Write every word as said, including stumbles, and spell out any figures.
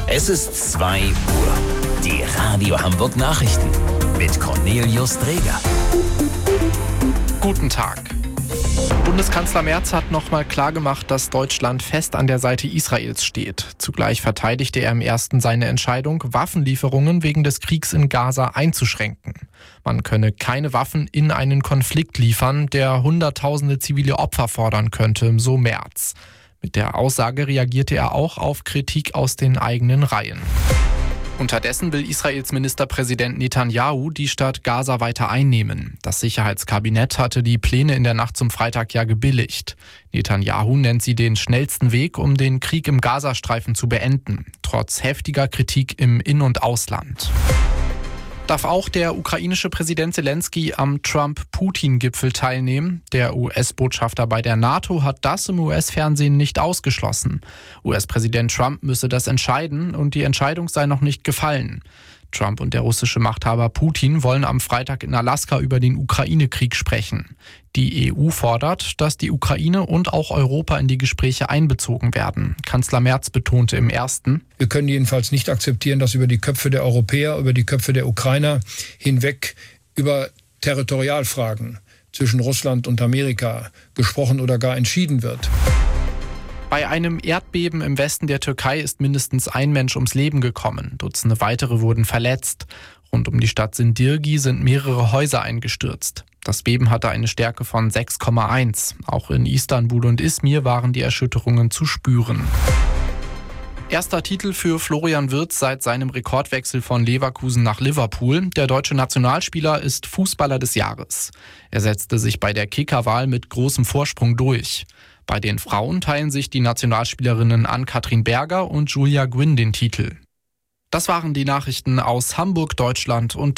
Es ist zwei Uhr. Die Radio Hamburg Nachrichten mit Cornelius Dreger. Guten Tag. Bundeskanzler Merz hat nochmal klargemacht, dass Deutschland fest an der Seite Israels steht. Zugleich verteidigte er im ersten seine Entscheidung, Waffenlieferungen wegen des Kriegs in Gaza einzuschränken. Man könne keine Waffen in einen Konflikt liefern, der Hunderttausende zivile Opfer fordern könnte, so Merz. Mit der Aussage reagierte er auch auf Kritik aus den eigenen Reihen. Unterdessen will Israels Ministerpräsident Netanyahu die Stadt Gaza weiter einnehmen. Das Sicherheitskabinett hatte die Pläne in der Nacht zum Freitag ja gebilligt. Netanyahu nennt sie den schnellsten Weg, um den Krieg im Gazastreifen zu beenden, trotz heftiger Kritik im In- und Ausland. Darf auch der ukrainische Präsident Zelensky am Trump-Putin-Gipfel teilnehmen? Der U S-Botschafter bei der NATO hat das im U S-Fernsehen nicht ausgeschlossen. U S-Präsident Trump müsse das entscheiden und die Entscheidung sei noch nicht gefallen. Trump und der russische Machthaber Putin wollen am Freitag in Alaska über den Ukraine-Krieg sprechen. Die E U fordert, dass die Ukraine und auch Europa in die Gespräche einbezogen werden. Kanzler Merz betonte im ersten: Wir können jedenfalls nicht akzeptieren, dass über die Köpfe der Europäer, über die Köpfe der Ukrainer hinweg über Territorialfragen zwischen Russland und Amerika gesprochen oder gar entschieden wird. Bei einem Erdbeben im Westen der Türkei ist mindestens ein Mensch ums Leben gekommen. Dutzende weitere wurden verletzt. Rund um die Stadt Sindirgi sind mehrere Häuser eingestürzt. Das Beben hatte eine Stärke von sechs Komma eins. Auch in Istanbul und Izmir waren die Erschütterungen zu spüren. Erster Titel für Florian Wirtz seit seinem Rekordwechsel von Leverkusen nach Liverpool. Der deutsche Nationalspieler ist Fußballer des Jahres. Er setzte sich bei der Kicker-Wahl mit großem Vorsprung durch. Bei den Frauen teilen sich die Nationalspielerinnen Ann-Kathrin Berger und Julia Gwynn den Titel. Das waren die Nachrichten aus Hamburg, Deutschland und